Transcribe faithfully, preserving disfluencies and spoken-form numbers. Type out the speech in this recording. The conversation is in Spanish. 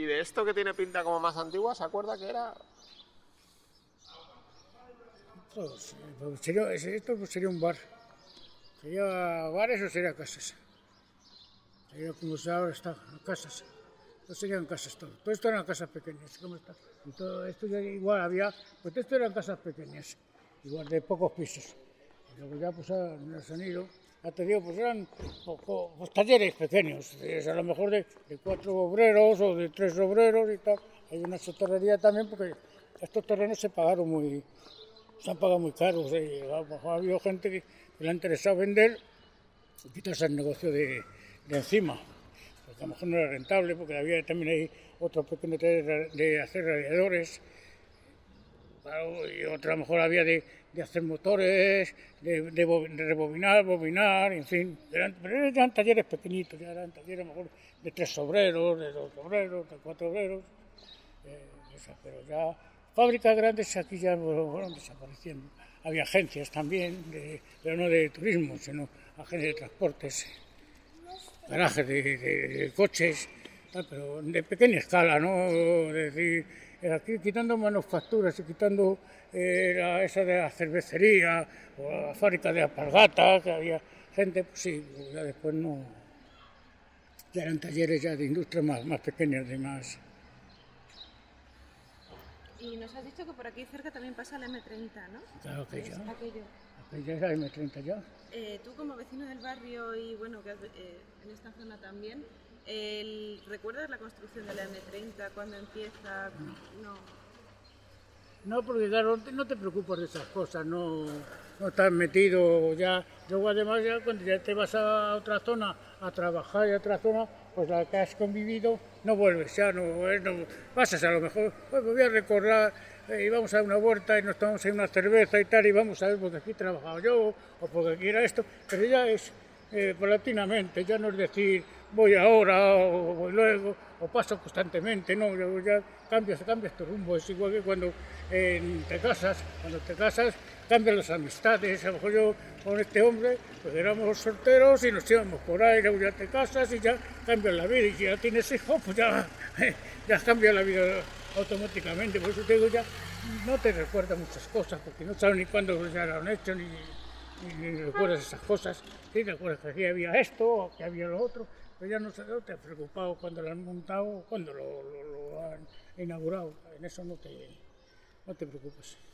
¿Y de esto que tiene pinta como más antigua, se acuerda que era? Pues, pues sería, esto pues sería un bar. ¿Sería bares o sería casas? Sería como se ahora está, casas. No serían casas todo. Todo esto eran casas pequeñas. ¿Cómo está? Y todo esto ya igual había, pues esto eran casas pequeñas, igual de pocos pisos. Y luego ya pues han, han ido, ya te digo, pues eran poco, pues, talleres pequeños, a lo mejor de, de cuatro obreros o de tres obreros y tal. Hay una soterrería también porque estos terrenos se pagaron muy, se han pagado muy caros. ¿Eh? Ha habido gente que, que le ha interesado vender y quitarse el negocio de, de encima. Porque a lo mejor no era rentable, porque había también ahí otro pequeño taller de hacer radiadores, claro, y otro a lo mejor había de, de hacer motores, de, de, de rebobinar, bobinar, en fin. Eran, pero eran talleres pequeñitos, ya eran talleres a lo mejor de tres obreros, de dos obreros, de cuatro obreros, eh, esa, pero ya fábricas grandes aquí ya fueron desapareciendo. Había agencias también, de, pero no de turismo, sino agencias de transportes, garajes de, de, de coches, tal, pero de pequeña escala, ¿no? Es decir, aquí quitando manufacturas y quitando eh, la, esa de la cervecería o la fábrica de alpargatas, que había gente, pues sí, ya después no, ya eran talleres ya de industrias más, más pequeñas, de más. Y nos has dicho que por aquí cerca también pasa la eme treinta, ¿no? Claro que ya. Aquello. Aquella es la eme treinta ya. Eh, tú como vecino del barrio y bueno, que has, eh, en esta zona también, el, ¿recuerdas la construcción de la eme treinta? ¿Cuándo empieza? No. No, porque claro, no te preocupas de esas cosas, no, no estás metido ya. Luego además ya cuando ya te vas a otra zona a trabajar y a otra zona, pues la que has convivido, no vuelves ya, no, no pasas a lo mejor, pues me voy a recordar, eh, íbamos a una huerta y nos tomamos ahí una cerveza y tal, y vamos a ver porque aquí he trabajado yo, o porque aquí era esto, pero ya es eh, paulatinamente, ya no es decir voy ahora o voy luego, o paso constantemente, no, ya cambias, cambias tu rumbo, es igual que cuando eh, te casas, cuando te casas cambian las amistades, a lo mejor yo con este hombre, pues éramos solteros y nos íbamos por ahí, luego ya te casas y ya cambias la vida, y si ya tienes hijos, pues ya, eh, ya cambia la vida automáticamente, por eso te digo, ya no te recuerdas muchas cosas, porque no sabes ni cuándo se han hecho, ni, ni, ni recuerdas esas cosas, sí, recuerdas que aquí había esto, o que había lo otro, pero ya no, no te has preocupado cuando lo han montado, cuando lo, lo, lo han inaugurado, en eso no te, no te preocupes.